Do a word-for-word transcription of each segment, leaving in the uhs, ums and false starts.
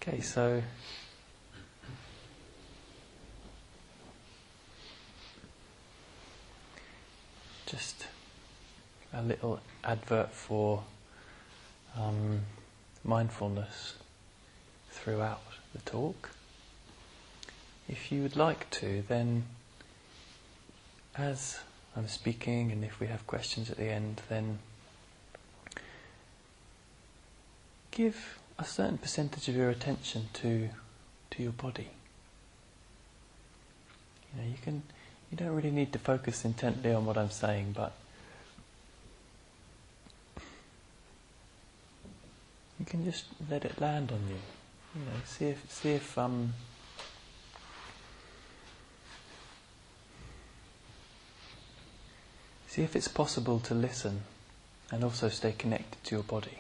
Okay, so just a little advert for um, mindfulness throughout the talk. If you would like to, then as I'm speaking, and if we have questions at the end, then give a certain percentage of your attention to to your body. You know, you can you don't really need to focus intently on what I'm saying, but you can just let it land on you. You know, see if see if um see if it's possible to listen and also stay connected to your body.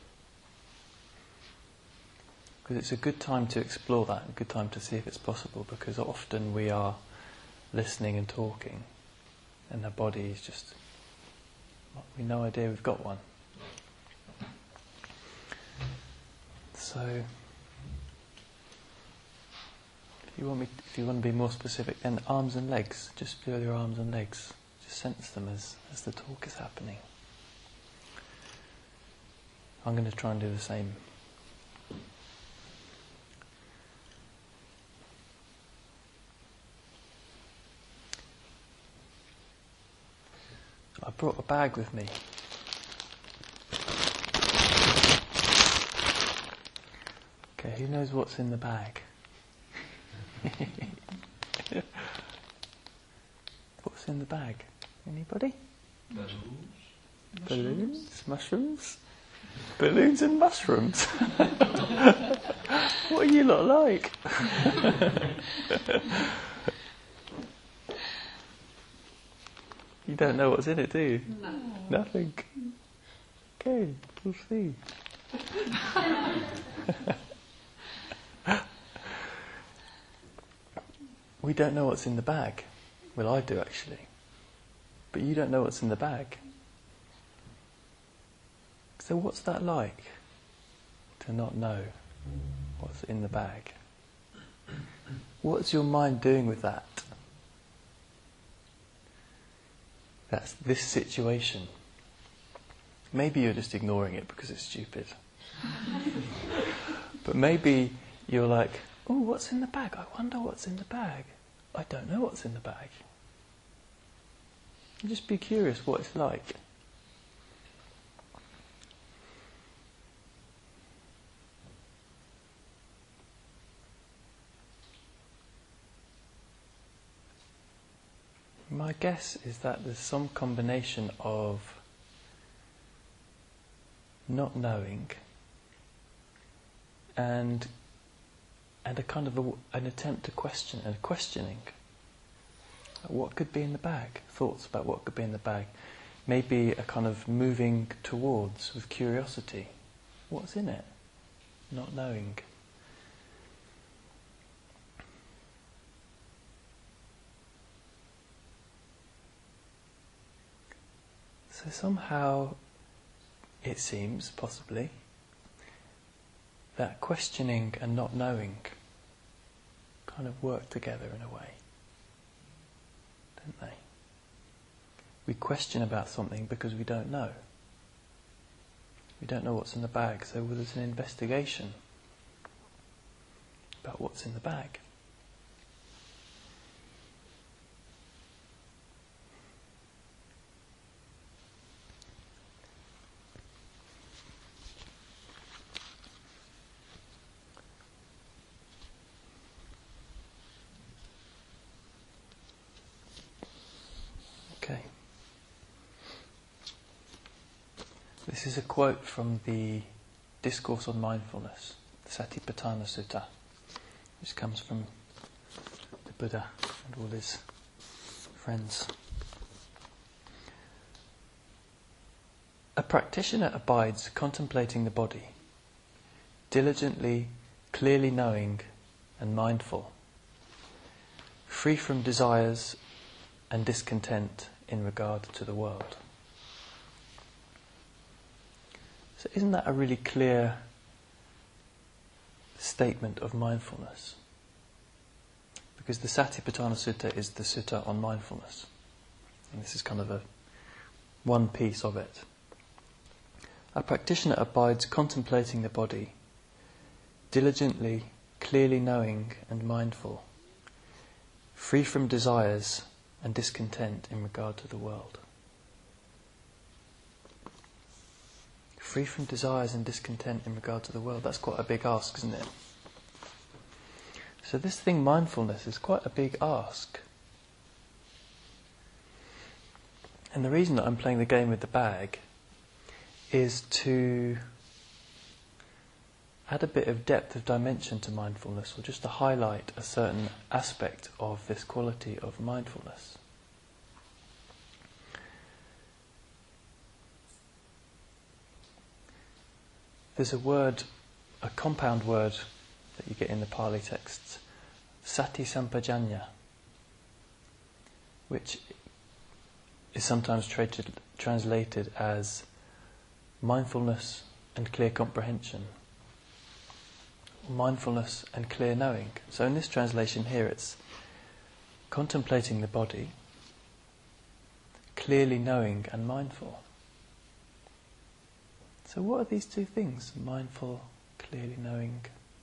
Because it's a good time to explore that, a good time to see if it's possible, because often we are listening and talking and our body is just, we've no idea we've got one. So, if you want me, if you want to be more specific, then arms and legs, just feel your arms and legs, just sense them as, as the talk is happening. I'm going to try and do the same. I brought a bag with me. Okay, who knows what's in the bag? What's in the bag? Anybody? Balloons. Balloons? Mushrooms? Balloons and mushrooms? What are you lot like? You don't know what's in it, do you? No. Nothing. Okay, we'll see. We don't know what's in the bag. Well, I do actually. But you don't know what's in the bag. So what's that like? To not know what's in the bag? What's your mind doing with that? That's this situation. Maybe you're just ignoring it because it's stupid. But maybe you're like, oh, what's in the bag? I wonder what's in the bag. I don't know what's in the bag. And just be curious what it's like. My guess is that there's some combination of not knowing and and a kind of a, an attempt to question and questioning. What could be in the bag? Thoughts about what could be in the bag. Maybe a kind of moving towards with curiosity. What's in it? Not knowing. So somehow, it seems, possibly, that questioning and not knowing kind of work together in a way, don't they? We question about something because we don't know. We don't know what's in the bag, so there's an investigation about what's in the bag. Okay. This is a quote from the Discourse on Mindfulness, the Satipatthana Sutta, which comes from the Buddha and all his friends. A practitioner abides contemplating the body, diligently, clearly knowing and mindful, free from desires and discontent in regard to the world. So isn't that a really clear statement of mindfulness. Because the Satipatthana Sutta is the sutta on mindfulness. And this is kind of a one piece of it. A practitioner abides contemplating the body, diligently, clearly knowing and mindful, free from desires and discontent in regard to the world. Free from desires and discontent in regard to the world. That's quite a big ask, isn't it? So this thing, mindfulness, is quite a big ask. And the reason that I'm playing the game with the bag is to add a bit of depth of dimension to mindfulness, or just to highlight a certain aspect of this quality of mindfulness. There's a word, a compound word that you get in the Pali texts, sati sampajanya, which is sometimes tra- translated as mindfulness and clear comprehension, mindfulness and clear knowing. So in this translation here it's contemplating the body, clearly knowing and mindful. So what are these two things? Mindful, clearly knowing.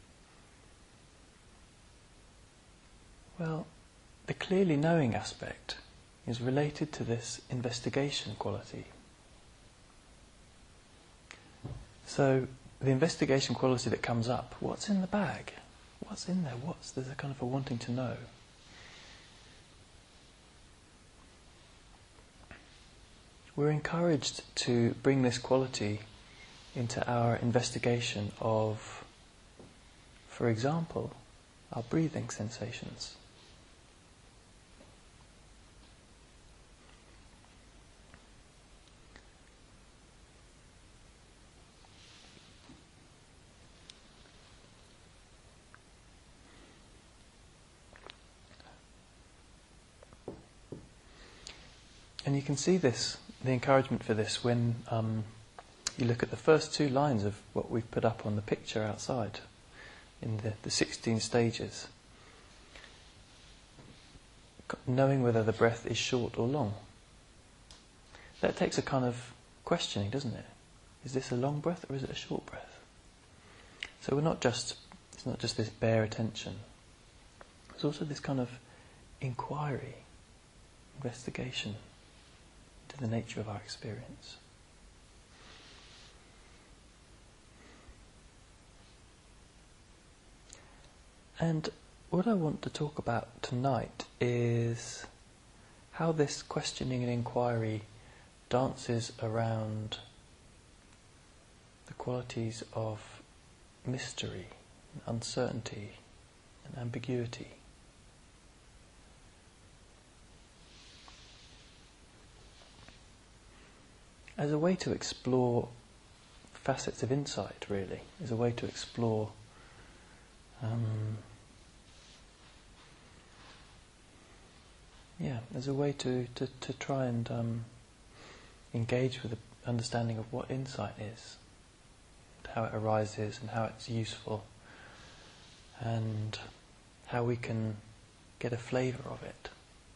Well, the clearly knowing aspect is related to this investigation quality. So the investigation quality that comes up, what's in the bag? What's in there? What's there's a kind of a wanting to know. We're encouraged to bring this quality into our investigation of, for example, our breathing sensations. And you can see this, the encouragement for this, when um, you look at the first two lines of what we've put up on the picture outside, in the, the sixteen stages. Knowing whether the breath is short or long. That takes a kind of questioning, doesn't it? Is this a long breath or is it a short breath? So we're not just, it's not just this bare attention. There's also this kind of inquiry, investigation into the nature of our experience. And what I want to talk about tonight is how this questioning and inquiry dances around the qualities of mystery, and uncertainty and ambiguity. As a way to explore facets of insight, really, as a way to explore um, yeah, as a way to, to, to try and um, engage with the understanding of what insight is, how it arises and how it's useful, and how we can get a flavour of it.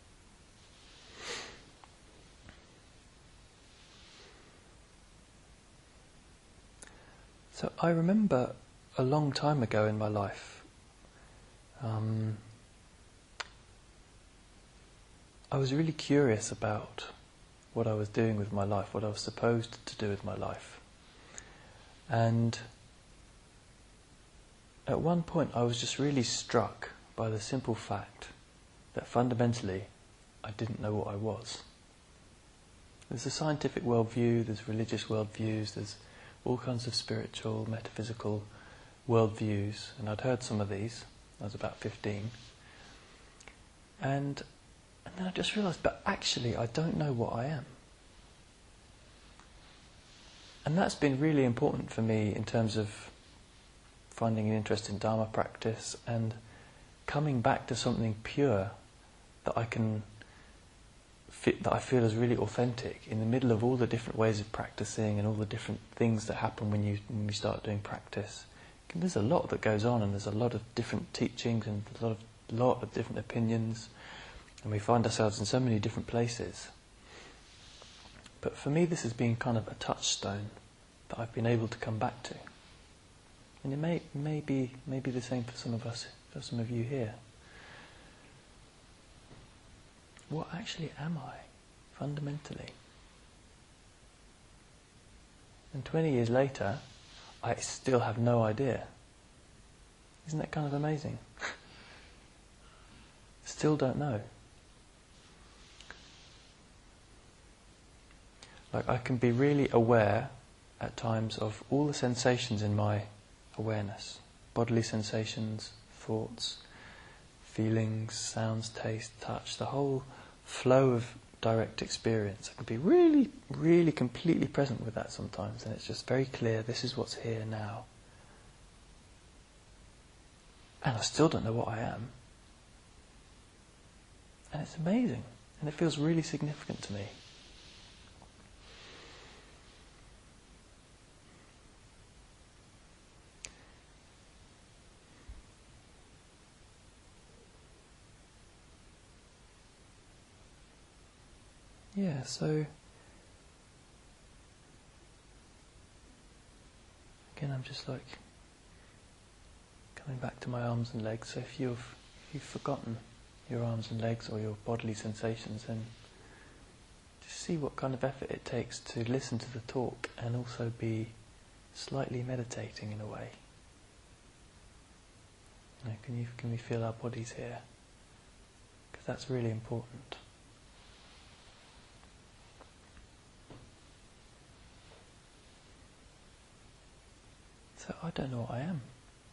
So I remember a long time ago in my life, um, I was really curious about what I was doing with my life, what I was supposed to do with my life. And at one point I was just really struck by the simple fact that fundamentally I didn't know what I was. There's a scientific worldview, there's religious worldviews, there's all kinds of spiritual, metaphysical worldviews, and I'd heard some of these. I was about fifteen. And, and then I just realised, but actually I don't know what I am. And that's been really important for me in terms of finding an interest in Dharma practice and coming back to something pure that I can fit, that I feel is really authentic in the middle of all the different ways of practicing and all the different things that happen when you when you start doing practice there's a lot that goes on, and there's a lot of different teachings and a lot of, lot of different opinions, and we find ourselves in so many different places. But for me, this has been kind of a touchstone that I've been able to come back to. And it may, may, be, may be the same for some of us, for some of you here. What actually am I, fundamentally? And twenty years later, I still have no idea. Isn't that kind of amazing? Still don't know. Like, I can be really aware at times of all the sensations in my awareness. Bodily sensations, thoughts, feelings, sounds, taste, touch, the whole flow of direct experience. I can be really, really completely present with that sometimes, and it's just very clear, this is what's here now. And I still don't know what I am. And it's amazing, and it feels really significant to me. Yeah, so again, I'm just like coming back to my arms and legs. So if you've if you've forgotten your arms and legs or your bodily sensations, then just see what kind of effort it takes to listen to the talk and also be slightly meditating in a way. You know, can you can we feel our bodies here? Because that's really important. So I don't know what I am.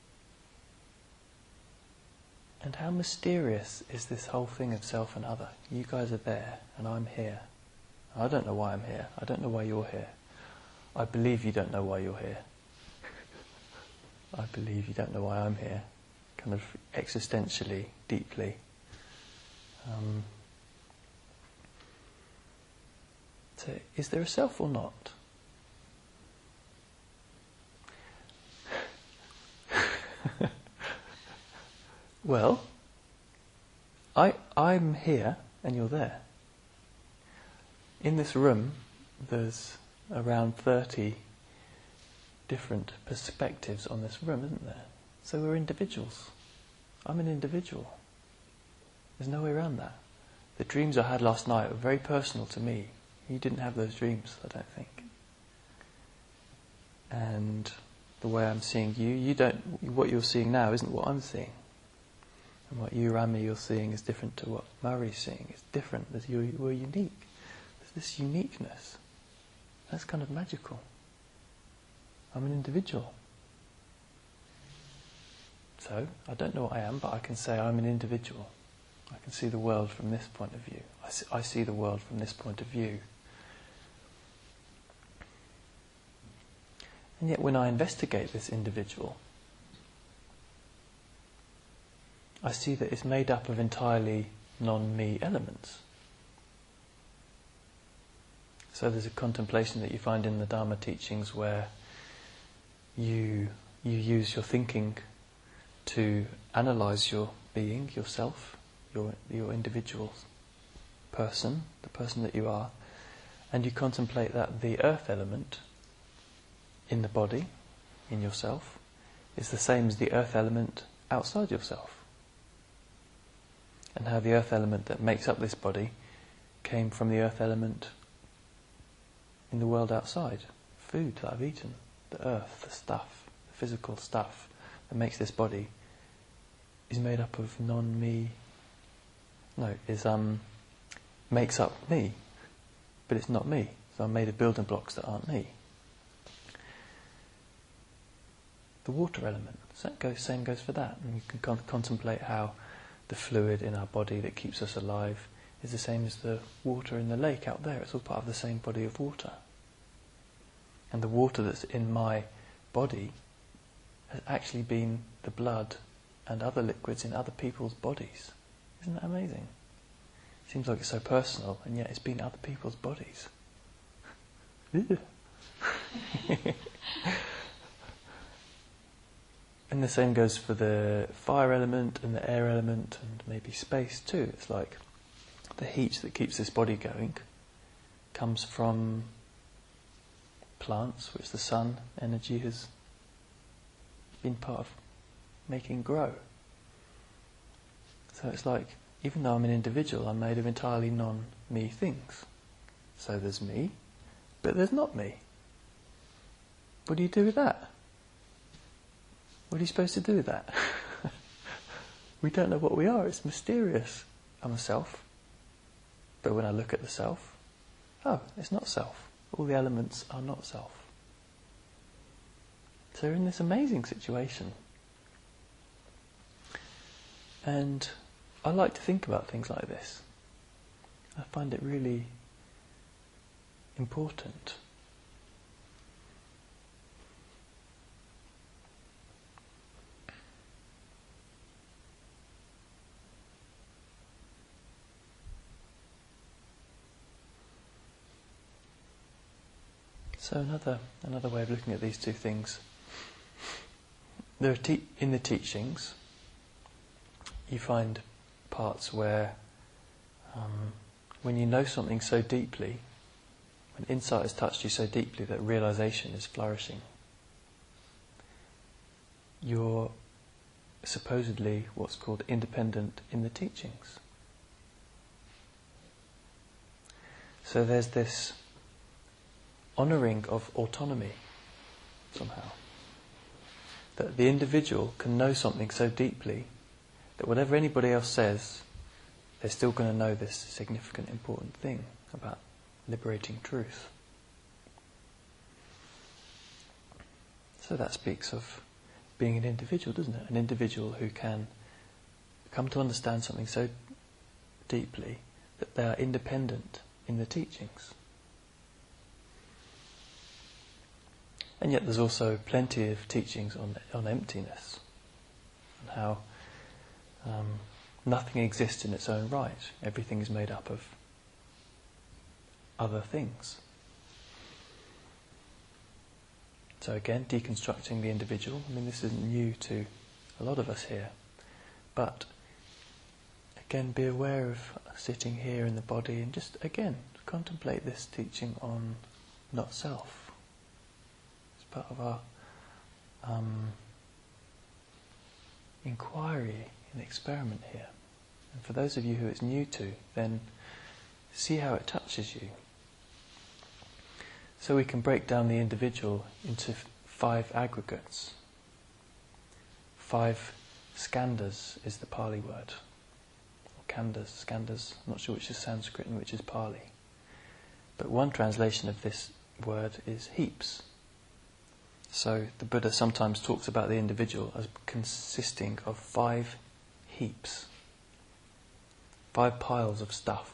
And how mysterious is this whole thing of self and other? You guys are there, and I'm here. I don't know why I'm here. I don't know why you're here. I believe you don't know why you're here. I believe you don't know why I'm here. Kind of existentially, deeply. Um, so, is there a self or not? Well, I, I'm here and you're there. In this room, there's around thirty different perspectives on this room, isn't there? So we're individuals. I'm an individual. There's no way around that. The dreams I had last night were very personal to me. You didn't have those dreams, I don't think. And the way I'm seeing you, you don't. What you're seeing now isn't what I'm seeing. And what you, Rami, you're seeing is different to what Murray's seeing. It's different. There's, you're, we're unique. There's this uniqueness. That's kind of magical. I'm an individual. So, I don't know what I am, but I can say I'm an individual. I can see the world from this point of view. I see, I see the world from this point of view. And yet when I investigate this individual, I see that it's made up of entirely non-me elements. So there's a contemplation that you find in the Dharma teachings where you you use your thinking to analyse your being, yourself, your your individual person, the person that you are, and you contemplate that the earth element in the body, in yourself, is the same as the earth element outside yourself. And how the earth element that makes up this body came from the earth element in the world outside. Food that I've eaten, the earth, the stuff, the physical stuff that makes this body is made up of non-me, no, is um makes up me, but it's not me. So I'm made of building blocks that aren't me. The water element, so that goes, same goes for that. And you can con- contemplate how the fluid in our body that keeps us alive is the same as the water in the lake out there. It's all part of the same body of water. And the water that's in my body has actually been the blood and other liquids in other people's bodies. Isn't that amazing? It seems like it's so personal, and yet it's been other people's bodies. And the same goes for the fire element and the air element and maybe space too. It's like the heat that keeps this body going comes from plants, which the sun energy has been part of making grow. So it's like, even though I'm an individual, I'm made of entirely non-me things. So there's me, but there's not me. What do you do with that? What are you supposed to do with that? We don't know what we are. It's mysterious. I'm a self. But when I look at the self, oh, it's not self. All the elements are not self. So we're in this amazing situation. And I like to think about things like this. I find it really important. So another another way of looking at these two things. There are te- in the teachings, you find parts where, um, when you know something so deeply, when insight has touched you so deeply that realization is flourishing, you're supposedly what's called independent in the teachings. So there's this honouring of autonomy, somehow. That the individual can know something so deeply that whatever anybody else says, they're still going to know this significant, important thing about liberating truth. So that speaks of being an individual, doesn't it? An individual who can come to understand something so deeply that they are independent in the teachings. And yet there's also plenty of teachings on on emptiness, and how um, nothing exists in its own right. Everything is made up of other things. So again, deconstructing the individual. I mean, this isn't new to a lot of us here. But again, be aware of sitting here in the body and just, again, contemplate this teaching on not self. Part of our um, inquiry and experiment here. And for those of you who it's new to, then see how it touches you. So we can break down the individual into f- five aggregates. Five skandhas is the Pali word. Or khandhas, skandhas, I'm not sure which is Sanskrit and which is Pali. But one translation of this word is heaps. So the Buddha sometimes talks about the individual as consisting of five heaps, five piles of stuff.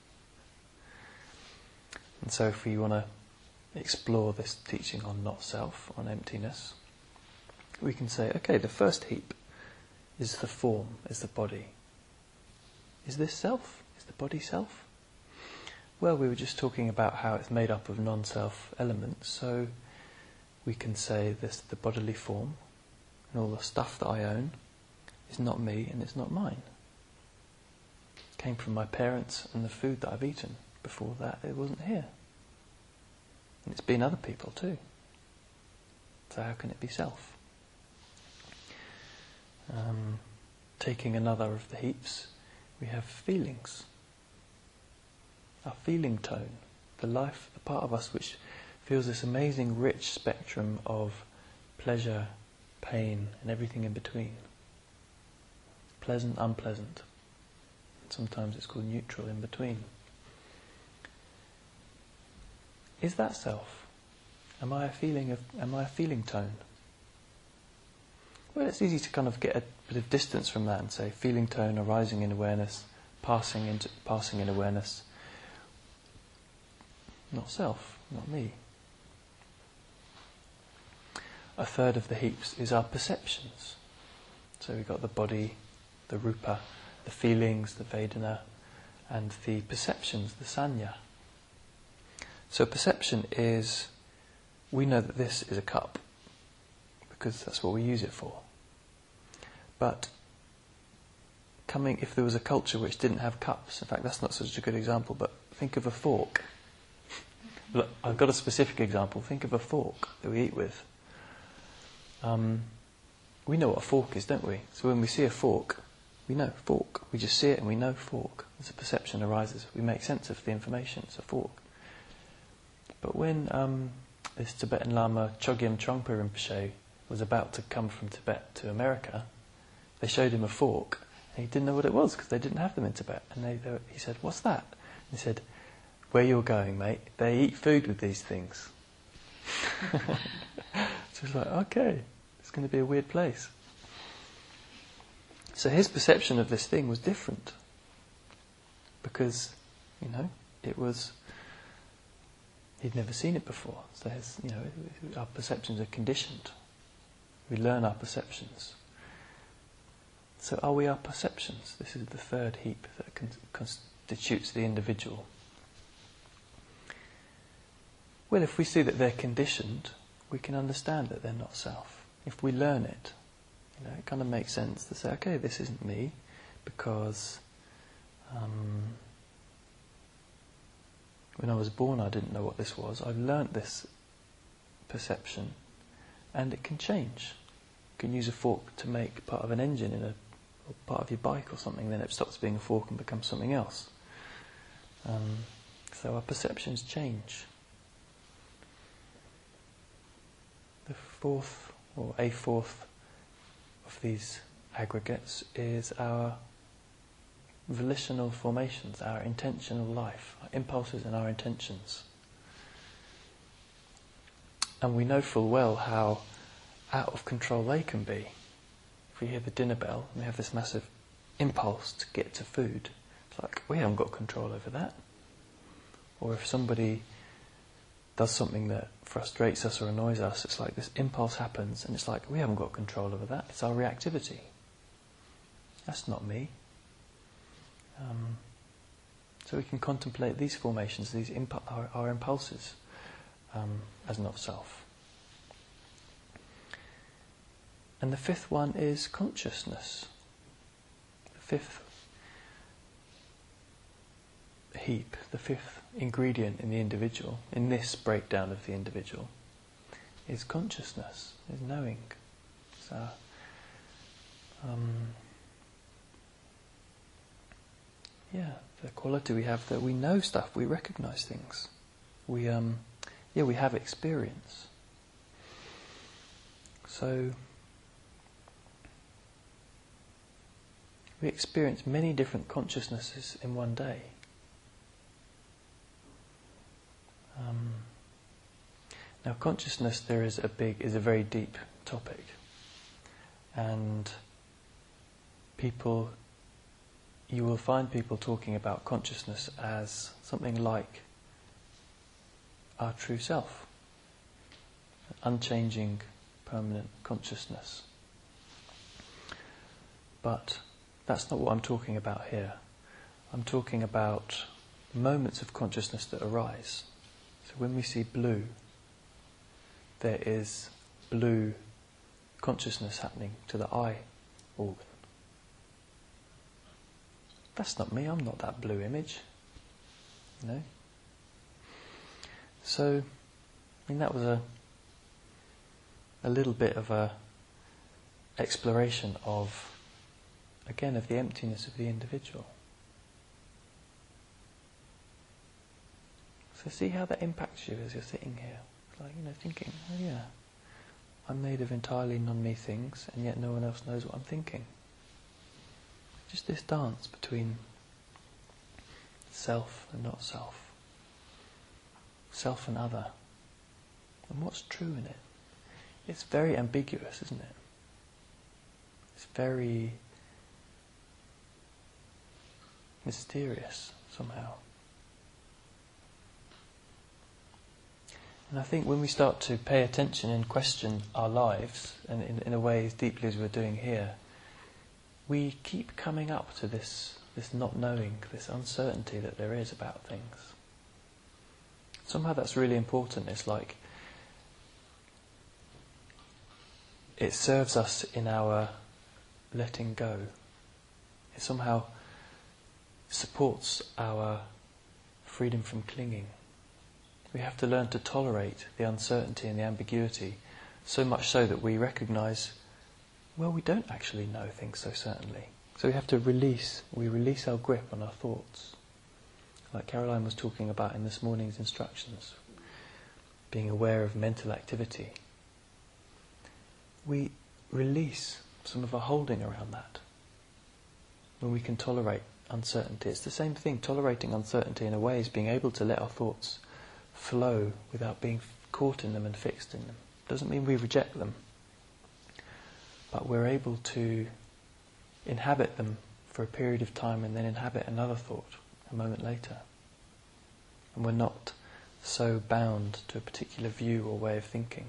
And so if we want to explore this teaching on not self, on emptiness, we can say, okay, the first heap is the form, is the body. Is this self? Is the body self? Well, we were just talking about how it's made up of non-self elements, so we can say this, the bodily form and all the stuff that I own is not me and it's not mine. It came from my parents and the food that I've eaten. Before that, it wasn't here. And it's been other people too. So how can it be self? Um, taking another of the heaps, we have feelings. Our feeling tone, the life, the part of us which feels this amazing rich spectrum of pleasure, pain and everything in between. Pleasant, unpleasant. Sometimes it's called neutral, in between. Is that self? Am I a feeling of am I a feeling tone? Well, it's easy to kind of get a bit of distance from that and say feeling tone arising in awareness, passing into passing in awareness. Not self, not me. A third of the heaps is our perceptions. So we've got the body, the rupa, the feelings, the vedana, and the perceptions, the sanya. So perception is, we know that this is a cup, because that's what we use it for. But coming, if there was a culture which didn't have cups, in fact that's not such a good example, but think of a fork. Look, I've got a specific example. Think of a fork that we eat with. Um, we know what a fork is, don't we? So when we see a fork, we know fork. We just see it and we know fork. As a perception arises, we make sense of the information. It's a fork. But when um, this Tibetan Lama Chogyam Trungpa Rinpoche was about to come from Tibet to America, they showed him a fork and he didn't know what it was because they didn't have them in Tibet. And they, they, he said, "What's that?" And he said, "Where you're going, mate, they eat food with these things." So it's like, okay, it's going to be a weird place. So his perception of this thing was different because, you know, it was, he'd never seen it before. So his, you know, our perceptions are conditioned. We learn our perceptions. So are we our perceptions? This is the third heap that con- constitutes the individual. Well, if we see that they're conditioned, we can understand that they're not self. If we learn it, you know, it kind of makes sense to say, okay, this isn't me, because um, when I was born I didn't know what this was. I've learnt this perception, and it can change. You can use a fork to make part of an engine in a or part of your bike or something, then it stops being a fork and becomes something else. Um, so our perceptions change. The fourth, or a fourth, of these aggregates is our volitional formations, our intentional life, our impulses and our intentions. And we know full well how out of control they can be. If we hear the dinner bell and we have this massive impulse to get to food, it's like, we haven't got control over that. Or if somebody does something that frustrates us or annoys us, it's like this impulse happens and it's like, we haven't got control over that. It's our reactivity. That's not me. Um, so we can contemplate these formations, these impu- our, our impulses, um, as not self. And the fifth one is consciousness. The fifth heap, the fifth ingredient in the individual, in this breakdown of the individual, is consciousness, is knowing. So, um, yeah, the quality we have that we know stuff, we recognise things. We, um, yeah, we have experience. So, we experience many different consciousnesses in one day. Um, now, consciousness, there is a big, is a very deep topic, and people, you will find people talking about consciousness as something like our true self, an unchanging, permanent consciousness. But that's not what I'm talking about here. I'm talking about moments of consciousness that arise. So when we see blue, there is blue consciousness happening to the eye organ. That's not me, I'm not that blue image. You know? So, I mean, that was a a little bit of a exploration of, again, of the emptiness of the individual. So see how that impacts you as you're sitting here. It's like, you know, thinking, oh yeah, I'm made of entirely non-me things, and yet no one else knows what I'm thinking. Just this dance between self and not self. Self and other. And what's true in it? It's very ambiguous, isn't it? It's very mysterious somehow. And I think when we start to pay attention and question our lives, and in, in a way as deeply as we're doing here, we keep coming up to this, this not knowing, this uncertainty that there is about things. Somehow that's really important. It's like it serves us in our letting go. It somehow supports our freedom from clinging. We have to learn to tolerate the uncertainty and the ambiguity, so much so that we recognise, well, we don't actually know things so certainly. So we have to release, we release our grip on our thoughts. Like Caroline was talking about in this morning's instructions, being aware of mental activity. We release some of our holding around that. When we can tolerate uncertainty. It's the same thing, tolerating uncertainty in a way is being able to let our thoughts flow without being caught in them and fixed in them. Doesn't mean we reject them, but we're able to inhabit them for a period of time and then inhabit another thought a moment later. And we're not so bound to a particular view or way of thinking.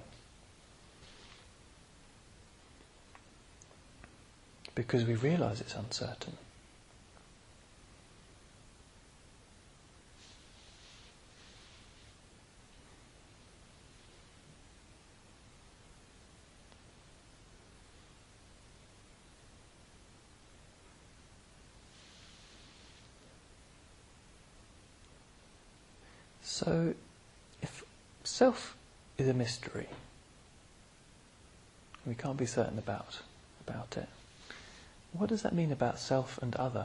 Because we realise it's uncertain. So, if self is a mystery, we can't be certain about, about it, what does that mean about self and other?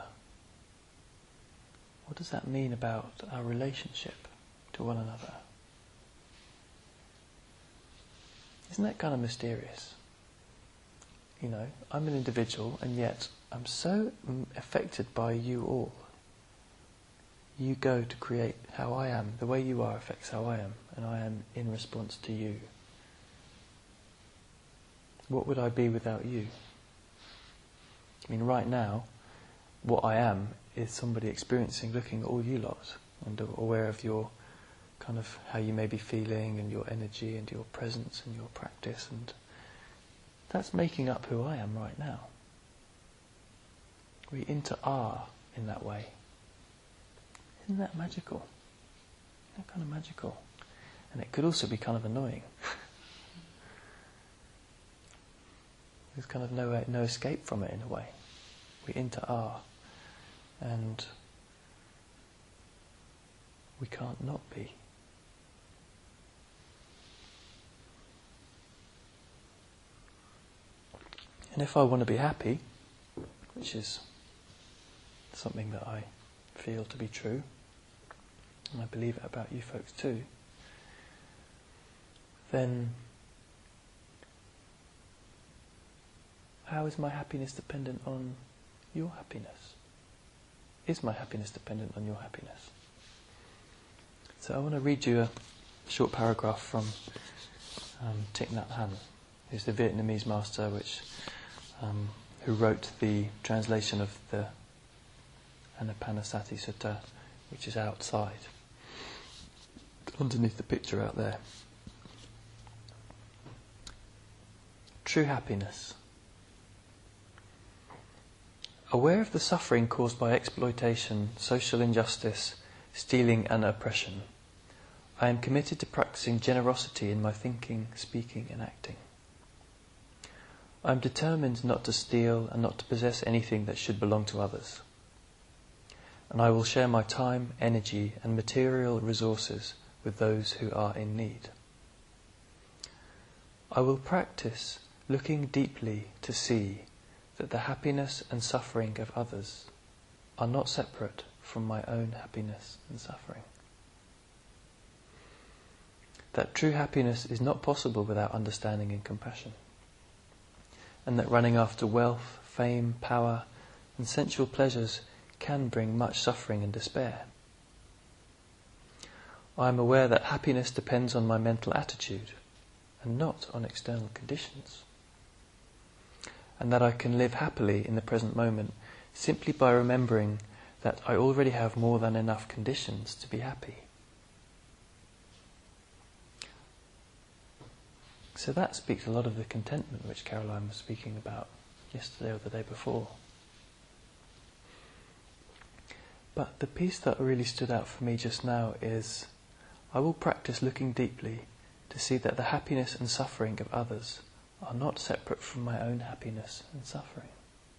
What does that mean about our relationship to one another? Isn't that kind of mysterious? You know, I'm an individual and yet I'm so affected by you all. You go to create how I am. The way you are affects how I am, and I am in response to you. What would I be without you? I mean, right now, what I am is somebody experiencing, looking at all you lot, and aware of your kind of how you may be feeling, and your energy, and your presence, and your practice, and that's making up who I am right now. We inter-are in that way. Isn't that magical? Isn't that kind of magical? And it could also be kind of annoying. There's kind of no no escape from it in a way. We inter-are, and we can't not be. And if I want to be happy, which is something that I feel to be true, and I believe it about you folks too, then how is my happiness dependent on your happiness? Is my happiness dependent on your happiness? So I want to read you a short paragraph from um, Thich Nhat Hanh, who's the Vietnamese master which um, who wrote the translation of the Anapanasati Sutta, which is outside, underneath the picture out there. True happiness. Aware of the suffering caused by exploitation, social injustice, stealing and oppression, I am committed to practicing generosity in my thinking, speaking and acting. I am determined not to steal and not to possess anything that should belong to others. And I will share my time, energy and material resources with those who are in need. I will practice looking deeply to see that the happiness and suffering of others are not separate from my own happiness and suffering. That true happiness is not possible without understanding and compassion, and that running after wealth, fame, power and sensual pleasures can bring much suffering and despair. I am aware that happiness depends on my mental attitude and not on external conditions, and that I can live happily in the present moment simply by remembering that I already have more than enough conditions to be happy. So that speaks a lot of the contentment which Caroline was speaking about yesterday or the day before. But the piece that really stood out for me just now is, I will practice looking deeply to see that the happiness and suffering of others are not separate from my own happiness and suffering.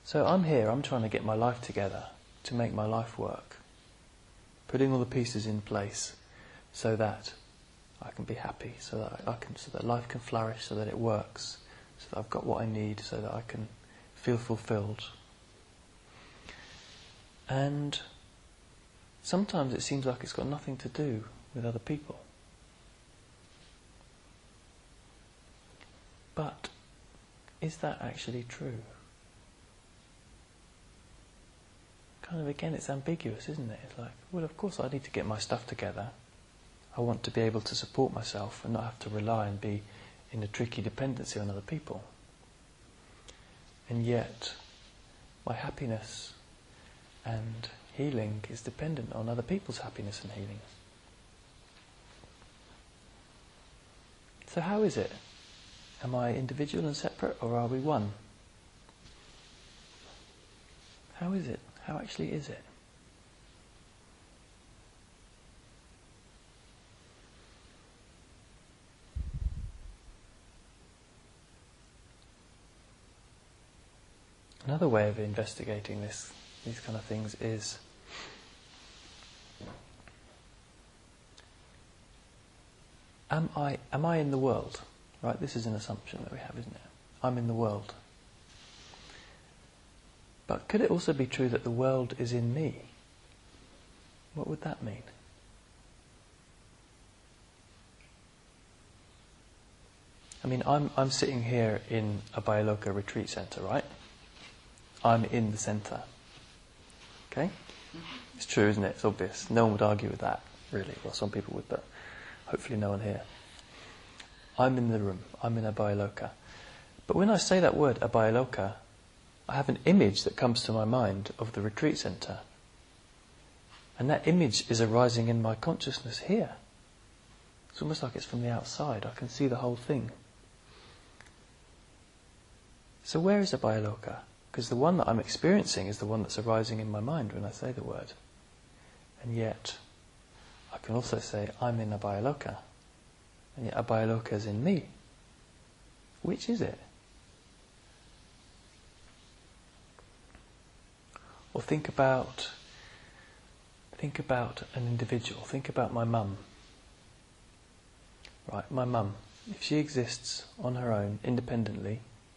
So I'm here, I'm trying to get my life together, to make my life work. Putting all the pieces in place so that I can be happy, so that I can, so that life can flourish, so that it works, so that I've got what I need, so that I can feel fulfilled. And sometimes it seems like it's got nothing to do with other people. But is that actually true? Kind of, again, it's ambiguous, isn't it? It's like, well, of course I need to get my stuff together. I want to be able to support myself and not have to rely and be in a tricky dependency on other people. And yet, my happiness and healing is dependent on other people's happiness and healing. So how is it? Am I individual and separate, or are we one? How is it? How actually is it? Another way of investigating this, these kind of things is am I am I in the world? Right, this is an assumption that we have, isn't it? I'm in the world. But could it also be true that the world is in me? What would that mean? I mean, I'm I'm sitting here in a Abhayaloka retreat centre, right? I'm in the centre. Okay? It's true, isn't it? It's obvious. No one would argue with that, really. Well, some people would, but hopefully no one here. I'm in the room. I'm in Abhayaloka. But when I say that word, Abhayaloka, I have an image that comes to my mind of the retreat centre. And that image is arising in my consciousness here. It's almost like it's from the outside. I can see the whole thing. So where is Abhayaloka? Because the one that I'm experiencing is the one that's arising in my mind when I say the word. And yet, I can also say, I'm in Abhayaloka. And yet Abhayaloka is in me. Which is it? Or think about, think about an individual. Think about my mum. Right, my mum. If she exists on her own, independently,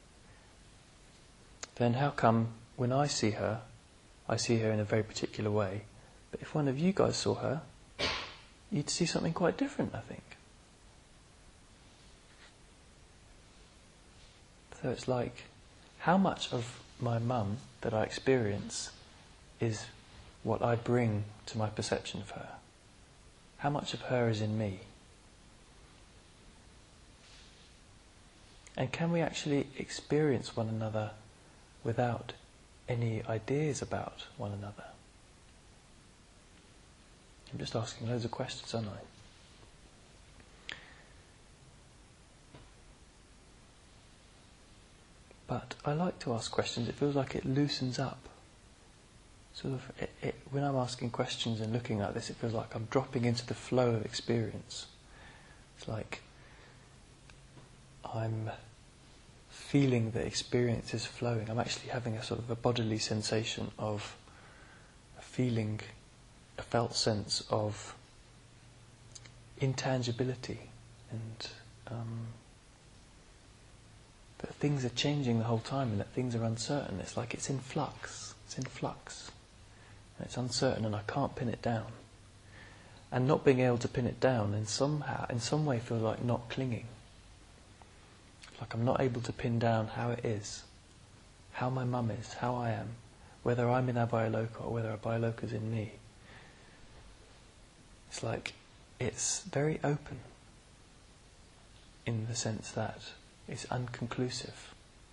then how come when I see her, I see her in a very particular way, but if one of you guys saw her, you'd see something quite different, I think. So it's like, how much of my mum that I experience is what I bring to my perception of her? How much of her is in me? And can we actually experience one another without any ideas about one another? I'm just asking loads of questions, aren't I? But I like to ask questions. It feels like it loosens up. Sort of, it, it, when I'm asking questions and looking at this, it feels like I'm dropping into the flow of experience. It's like I'm feeling the experience is flowing. I'm actually having a sort of a bodily sensation of a feeling, a felt sense of intangibility, and um, that things are changing the whole time and that things are uncertain. It's like it's in flux. It's in flux. And it's uncertain and I can't pin it down. And not being able to pin it down in somehow, in some way feels like not clinging. Like I'm not able to pin down how it is, how my mum is, how I am, whether I'm in Abhayaloka or whether Abhayaloka is in me. It's like it's very open in the sense that it's unconclusive.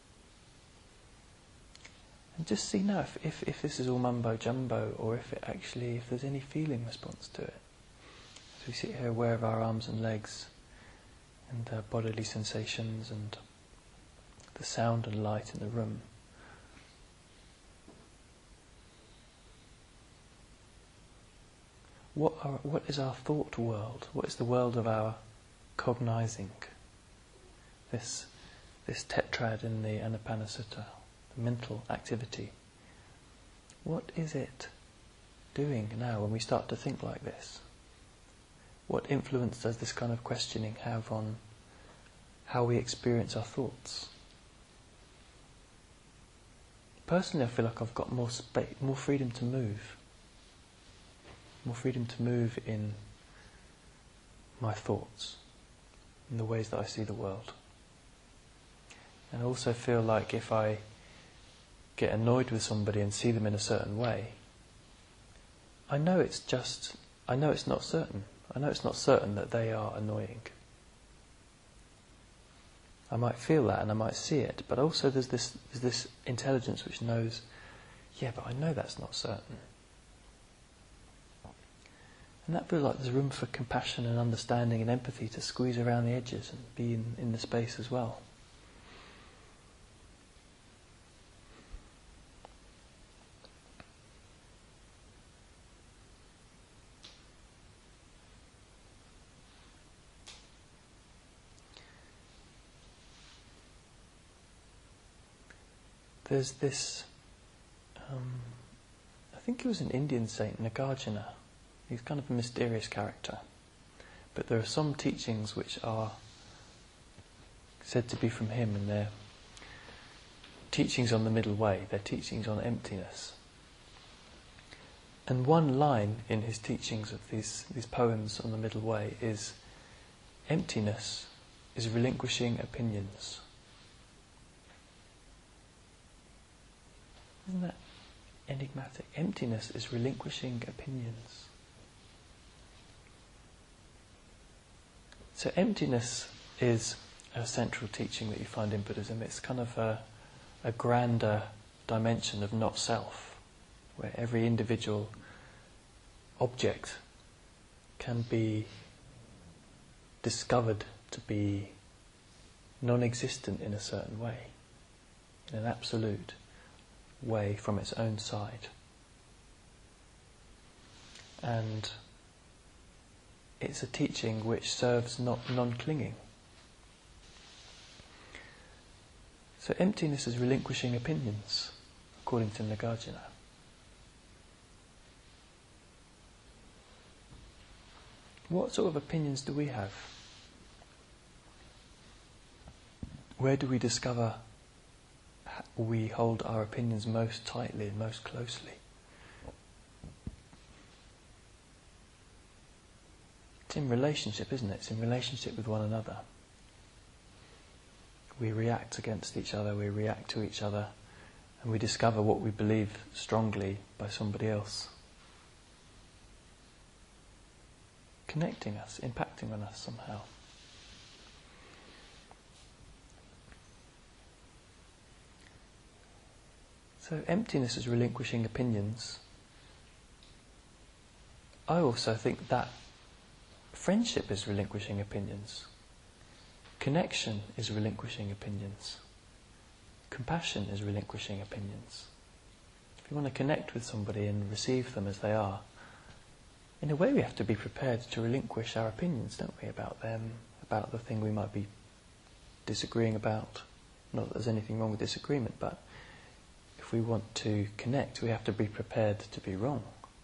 And just see now if, if, if this is all mumbo jumbo, or if it actually, if there's any feeling response to it. As we sit here aware of our arms and legs, and uh, bodily sensations and the sound and light in the room. What are, what is our thought world? What is the world of our cognizing? This this tetrad in the Anapanasutta, the mental activity. What is it doing now when we start to think like this? What influence does this kind of questioning have on how we experience our thoughts? Personally, I feel like I've got more space, more freedom to move. More freedom to move in my thoughts, in the ways that I see the world. And I also feel like if I get annoyed with somebody and see them in a certain way, I know it's just, I know it's not certain. I know it's not certain that they are annoying. I might feel that and I might see it, but also there's this there's this intelligence which knows, yeah, but I know that's not certain. And that feels like there's room for compassion and understanding and empathy to squeeze around the edges and be in, in the space as well. There's this, um, I think he was an Indian saint, Nagarjuna. He's kind of a mysterious character. But there are some teachings which are said to be from him, and they're teachings on the middle way, they're teachings on emptiness. And one line in his teachings of these, these poems on the middle way is, emptiness is relinquishing opinions. Isn't that enigmatic? Emptiness is relinquishing opinions. So emptiness is a central teaching that you find in Buddhism. It's kind of a, a grander dimension of not self, where every individual object can be discovered to be non-existent in a certain way, in an absolute way from its own side. And it's a teaching which serves not non-clinging. So emptiness is relinquishing opinions, according to Nagarjuna. What sort of opinions do we have? Where do we discover we hold our opinions most tightly and most closely? It's in relationship, isn't it? It's in relationship with one another. We react against each other, we react to each other, and we discover what we believe strongly by somebody else. Connecting us, impacting on us somehow. So emptiness is relinquishing opinions. I also think that friendship is relinquishing opinions. Connection is relinquishing opinions. Compassion is relinquishing opinions. If you want to connect with somebody and receive them as they are, in a way we have to be prepared to relinquish our opinions, don't we, about them, about the thing we might be disagreeing about. Not that there's anything wrong with disagreement, but if we want to connect, we have to be prepared to be wrong.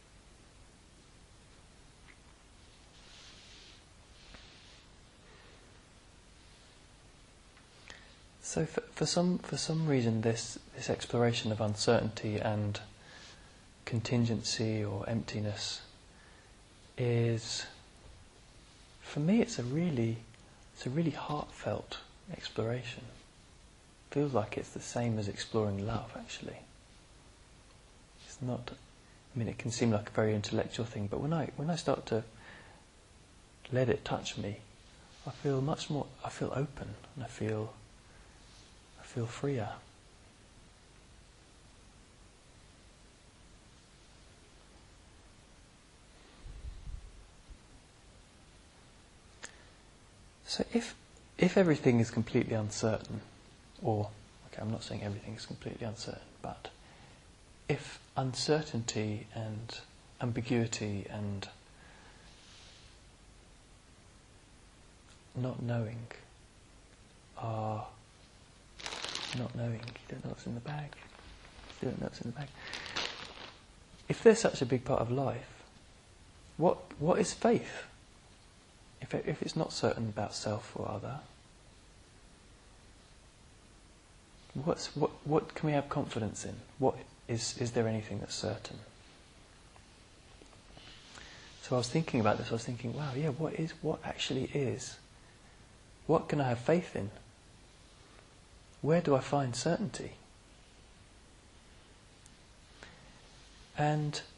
So for, for some for some reason this, this exploration of uncertainty and contingency or emptiness is, for me it's a really it's a really heartfelt exploration. Feels like it's the same as exploring love, actually. It's not, I mean, it can seem like a very intellectual thing, but when I when I start to let it touch me, I feel much more, I feel open, and I feel I feel freer. So if if everything is completely uncertain, or, okay, I'm not saying everything is completely uncertain, but if uncertainty and ambiguity and not knowing are not knowing. You don't know what's in the bag. You don't know what's in the bag. If there's such a big part of life, what what is faith? If it, if it's not certain about self or other, what's what what can we have confidence in? What is is there anything that's certain? So I was thinking about this. I was thinking, wow, yeah, what is what actually is? What can I have faith in? Where do I find certainty? And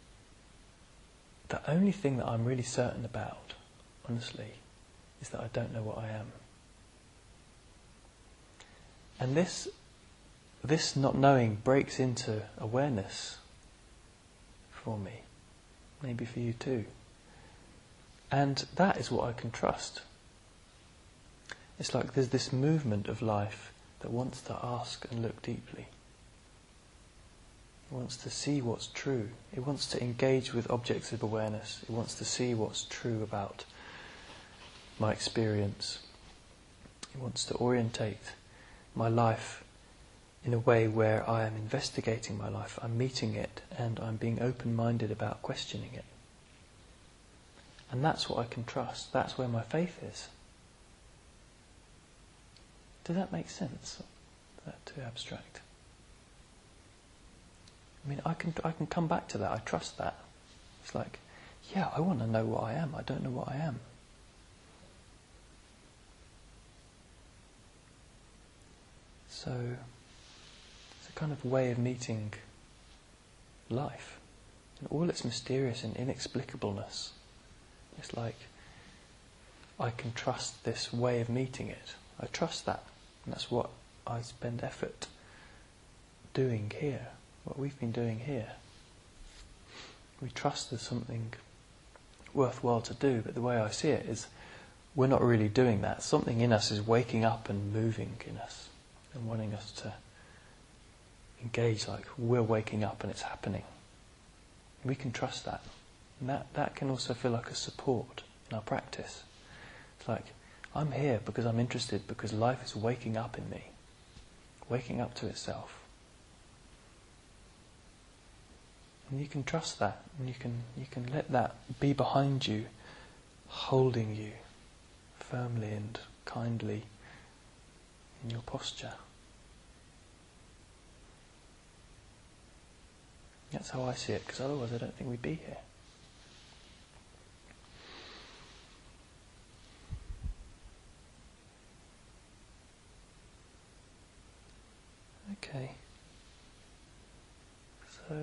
the only thing that I'm really certain about, honestly, is that I don't know what I am. And this, this not knowing breaks into awareness for me, maybe for you too. And that is what I can trust. It's like there's this movement of life that wants to ask and look deeply. It wants to see what's true. It wants to engage with objects of awareness. It wants to see what's true about my experience. It wants to orientate my life in a way where I am investigating my life, I'm meeting it, and I'm being open-minded about questioning it. And that's what I can trust. That's where my faith is. Does that make sense? Is that too abstract? I mean, I can I can come back to that. I trust that. It's like, yeah, I want to know what I am. I don't know what I am. So, it's a kind of way of meeting life and all its mysterious and inexplicableness. It's like, I can trust this way of meeting it. I trust that. And that's what I spend effort doing here. What we've been doing here. We trust there's something worthwhile to do, but the way I see it is we're not really doing that. Something in us is waking up and moving in us and wanting us to engage, like we're waking up and it's happening. We can trust that. And that, that can also feel like a support in our practice. It's like, I'm here because I'm interested, because life is waking up in me, waking up to itself. And you can trust that, and you can you can let that be behind you, holding you firmly and kindly in your posture. That's how I see it, because otherwise I don't think we'd be here. Okay. So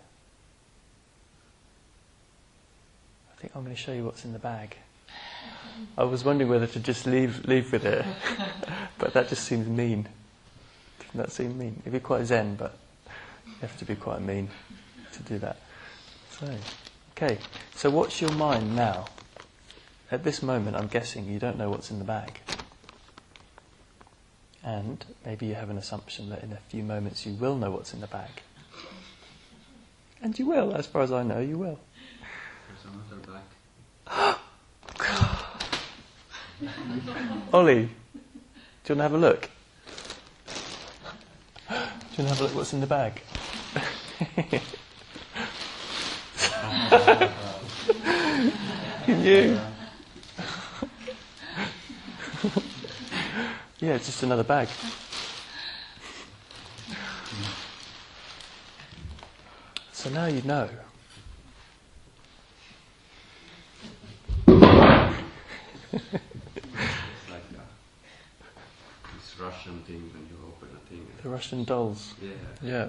I think I'm going to show you what's in the bag. I was wondering whether to just leave leave with it, but that just seems mean. Doesn't that seem mean? It'd be quite zen, but you have to be quite mean to do that. So, okay. So what's your mind now? At this moment, I'm guessing you don't know what's in the bag. And maybe you have an assumption that in a few moments you will know what's in the bag. And you will, as far as I know, you will. There's another bag. Ollie, do you want to have a look? Do you want to have a look what's in the bag? You. Yeah, it's just another bag. So now you know. It's like uh, this Russian thing when you open a thing. The Russian dolls. Yeah. Yeah.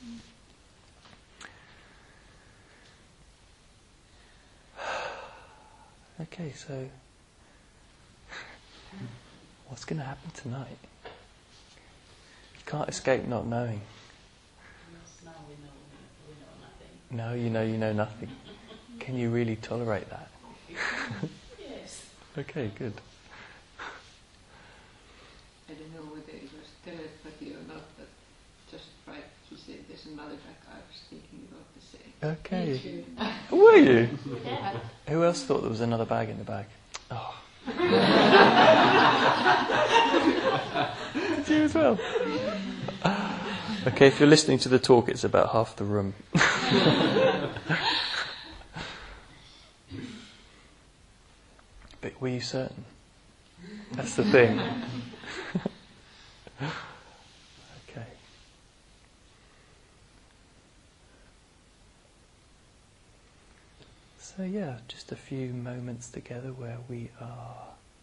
Okay, so what's going to happen tonight? You can't escape not knowing. Now we know, we know nothing. No, you know you know nothing. Can you really tolerate that? Yes. Okay, good. I don't know whether it was telepathy or not, but just right, he said there's another bag. I was thinking about the same. Okay. Were you? Yeah. Who else thought there was another bag in the bag? Oh. Did you as well. Okay, if you're listening to the talk, it's about half the room. But were you certain? That's the thing. Okay. So yeah, just a few moments together where we are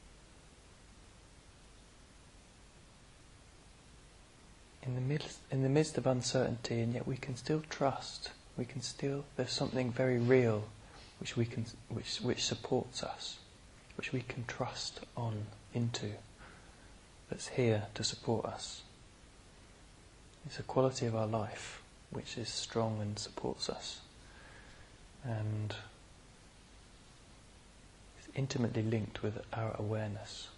in the midst, in the midst of uncertainty, and yet we can still trust. We can still. There's something very real, which we can, which which supports us, which we can trust on into. That's here to support us. It's a quality of our life which is strong and supports us, and is intimately linked with our awareness.